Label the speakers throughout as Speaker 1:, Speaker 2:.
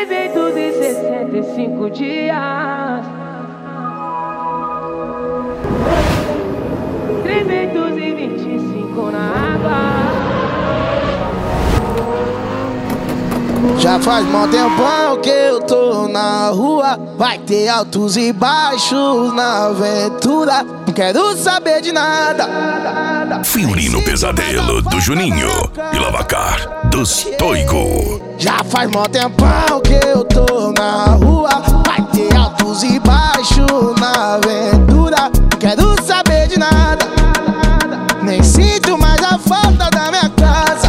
Speaker 1: 365 dias, 325 na água.
Speaker 2: Já faz mó tempão que eu tô na rua. Vai ter altos e baixos na aventura. Não quero saber de nada.
Speaker 3: Fiorino Pesadelo do Juninho e Lavacar dos Toigo.
Speaker 2: Já faz mó tempão que eu tô na rua. Vai ter altos e baixos na aventura. Não quero saber de nada. Nem sinto mais a falta da minha casa.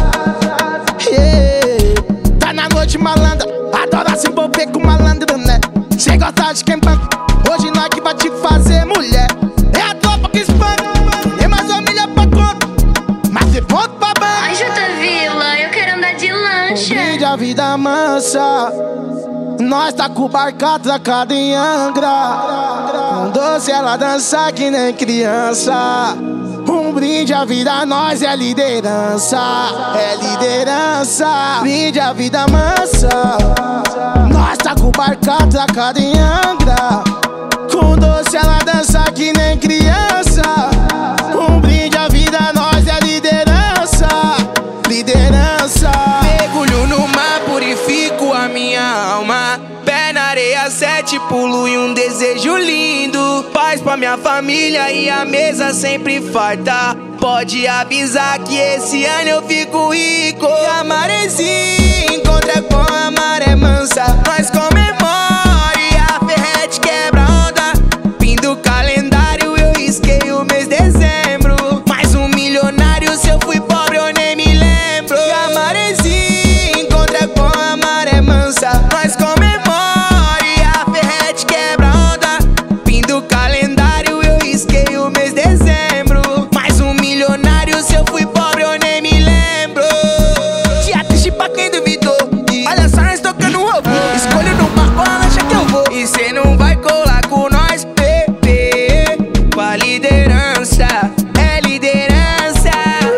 Speaker 2: Tá na noite malandra, adora se envolver com malandro, né? Cê gosta de quem banca, hoje nós que vai te fazer mulher. É a tropa que espanca, tem mais família pra conta, mas se ponto pra banca.
Speaker 4: Ai, Jota Vila, eu quero andar de lancha.
Speaker 2: Brinde a vida mansa, nós tá com o barco atracado em Angra. Com doce ela dança que nem criança. Um brinde à vida, nós é liderança. É liderança. Brinde a vida mansa, nós tá com o barco atracado em Angra. Com doce ela dança que nem criança. Um brinde à vida, nós é liderança. Liderança.
Speaker 5: Mergulho no mar, purifico a minha alma. Pé na areia, 7 pulo e um desejo lindo. Paz pra minha família e a mesa sempre farta. Pode avisar que esse ano eu fico rico. E a maresia encontra com a maré mansa. Nós comemora e a ferrete quebra onda. Fim do calendário eu risquei o mês de dezembro. Mais um milionário, se eu fui pobre eu nem me lembro. E a maresia encontra com a maré mansa. Nós comemora e a ferrete quebra onda. Fim do calendário eu risquei o mês de dezembro. Mais um milionário, se eu fui pobre eu nem me lembro. Dia triste pra quem duvidou. Olha só nós tocando um robô. Escolho no barco a lancha que eu vou. E cê não vai colar com nós, bebê. Com a liderança, é liderança.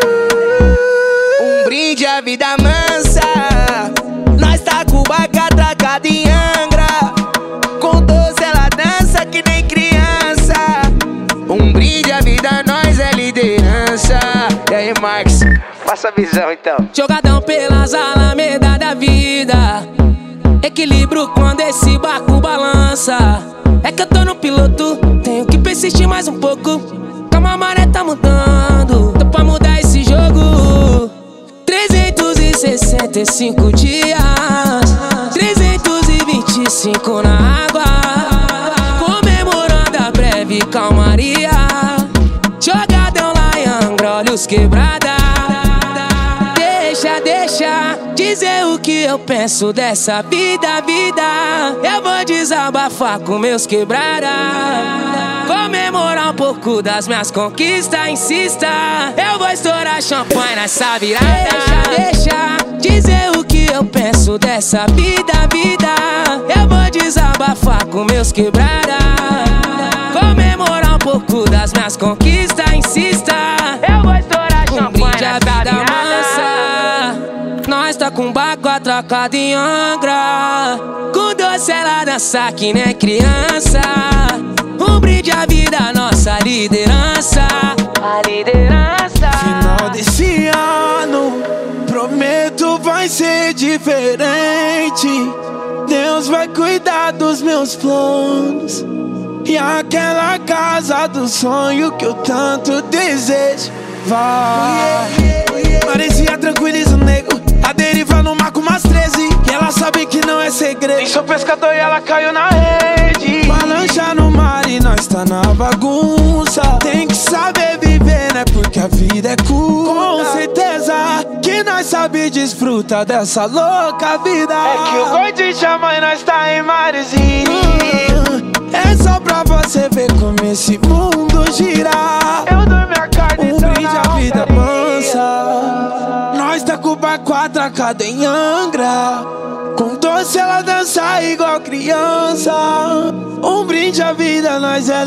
Speaker 5: Um brinde à vida mansa. Nós tá com o barco atracado em Angra. Com doce ela dança que nem criança. Um brinde à vida, nós é liderança. E aí, Marcos, passa a visão então.
Speaker 1: Jogadão pelas alamedas da vida, equilíbrio quando esse barco balança. É que eu tô no piloto, tenho que persistir mais um pouco. Calma, a maré tá mudando, tô pra mudar esse jogo. 365 dias, 325 na água. Comemorando a breve calmaria. Jogadão lá em Angra, olhos quebrada. Deixa dizer o que eu penso dessa vida. Eu vou desabafar com meus quebrada. Comemorar um pouco das minhas conquistas, insista. Eu vou estourar champanhe nessa virada. Deixa dizer o que eu penso dessa vida. Eu vou desabafar com meus quebrada. Comemorar um pouco das minhas conquistas, insista. Eu vou estourar champanhe nessa virada. Nós tá com o barco atracado em Angra. Com doce ela dança que nem criança. Um brinde à vida, nossa liderança. A liderança.
Speaker 5: Final desse ano, prometo vai ser diferente. Deus vai cuidar dos meus planos. E aquela casa do sonho que eu tanto desejo vai. Maresia tranquiliza o nego. A deriva no mar com umas 13. E ela sabe que não é segredo. Nem sou pescador e ela caiu na rede. Balança no mar e nós tá na bagunça. Tem que saber viver, né? Porque a vida é curta. Com certeza que nós sabe desfrutar dessa louca vida. É que o gordinho chama e nós tá em Maresia. É só pra você ver como esse mundo gira. Eu dou minha carne, um brinde à vida mansa. Nós tá com o barco atracado em Angra. Com doce ela dança igual criança. Um brinde à vida, nós é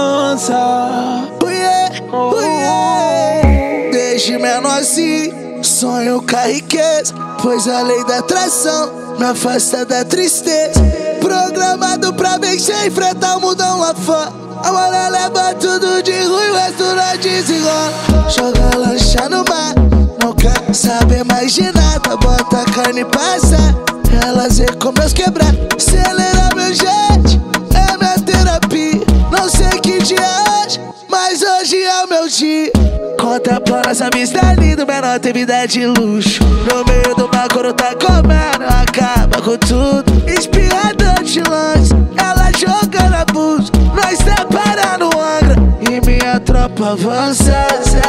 Speaker 5: liderança.
Speaker 2: Deixe menor assim, sonho com a riqueza, pois a lei da atração me afasta da tristeza. Programado pra vencer e enfrentar o mundão lá fora. A mulher leva tudo de ruim, o resto não desenrola. Joga lancha no mar, não quer saber mais de nada. Bota a carne e passa, elas vê como meus quebrar. Acelera meu jet, é minha terapia. Não sei que dia é hoje, mas hoje é o meu dia. Contemplando essa vista linda, menor tem vida de luxo. No meio do mar, quando tá comendo, acaba com tudo. Espirrador de lanche, ela joga na bucha. Nós tá parando Angra e minha tropa avança.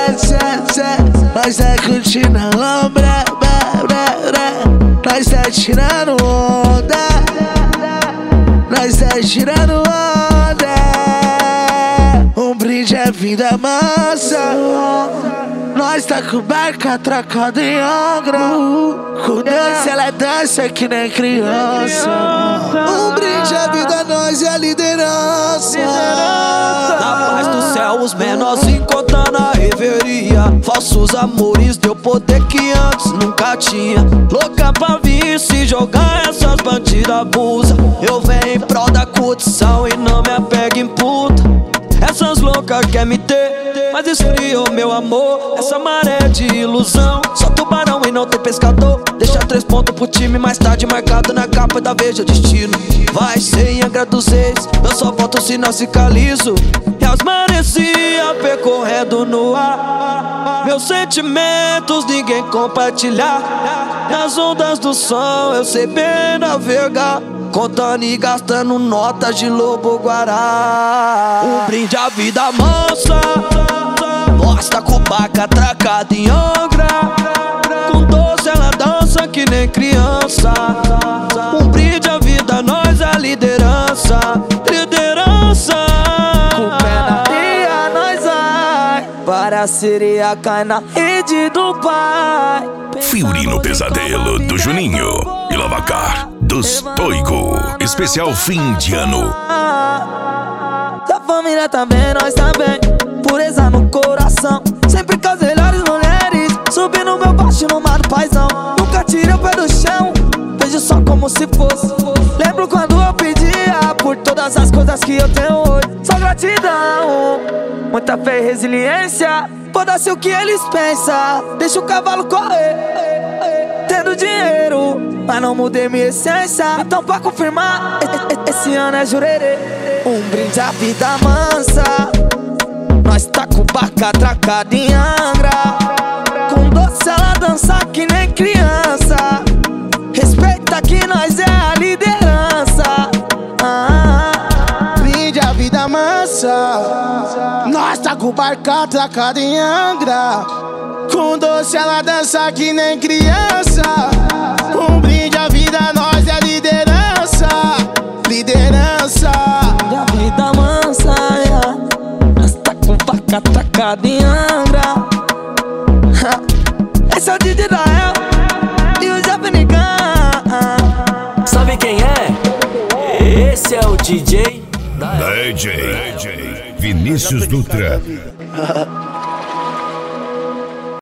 Speaker 2: Nós tá curtindo a lombra. Nós tá tirando onda. Nós tá tirando onda. Um brinde à vida mansa. Nós tá com barca atracada em Angra. Com dança ela dança que nem criança. Um brinde à vida, nós é a liderança.
Speaker 6: Na paz do céu os menorzinhos contando a reveria. Falsos amores deu poder que antes nunca tinha. Louca pra vir se jogar essas bandidas abusa. Eu venho em prol da curtição e não me apego em puta. Essas loucas quer me ter, mas esfriou meu amor. Essa maré de ilusão, só tubarão e não tem pescador. Deixa 3 pontos pro time, mais tarde marcado na capa da Veja Destino. Vai ser em Angra dos Reis, eu só volto se não ficar liso. E aos marecia percorrendo no ar. Meus sentimentos ninguém compartilhar. Nas ondas do som eu sei bem navegar. Contando e gastando notas de lobo guará. Um brinde à vida mansa. Nós tá com barca atracada em Angra. Com doce ela dança que nem criança. Um brinde à vida, nós a liderança. Liderança. Com pé na areia nós vai. Para a sereia cai na rede do pai.
Speaker 3: Fiorino Pesadelo do Juninho e Lavacar dos Toigo. Especial fim de ano.
Speaker 6: Da família também, nós também. Pureza no coração. Sempre com as melhores mulheres. Subindo meu baixo no mar do paizão. Nunca tirei o pé do chão. Vejo só como se fosse. Lembro quando eu pedia por todas as coisas que eu tenho hoje. Só gratidão, muita fé e resiliência. Foda-se o que eles pensam. Deixa o cavalo correr. Tendo dinheiro, mas não mudei minha essência. Então pra confirmar, esse ano é jurerê. Um brinde à vida mansa. Nós tá com barca atracada em Angra. Com doce ela dança que nem criança. Respeita que nós é a liderança.
Speaker 2: Brinde à vida mansa. Nós tá com barca atracada em Angra. Com doce ela dança que nem criança. Um brinde à vida, nós é liderança. Liderança.
Speaker 6: Da vida mansa, yeah. Nós tá com barca atracada em Angra. Esse é o DJ da El e o Japanigan.
Speaker 7: Sabe quem é? Esse é o DJ
Speaker 3: DJ Vinícius Dutra.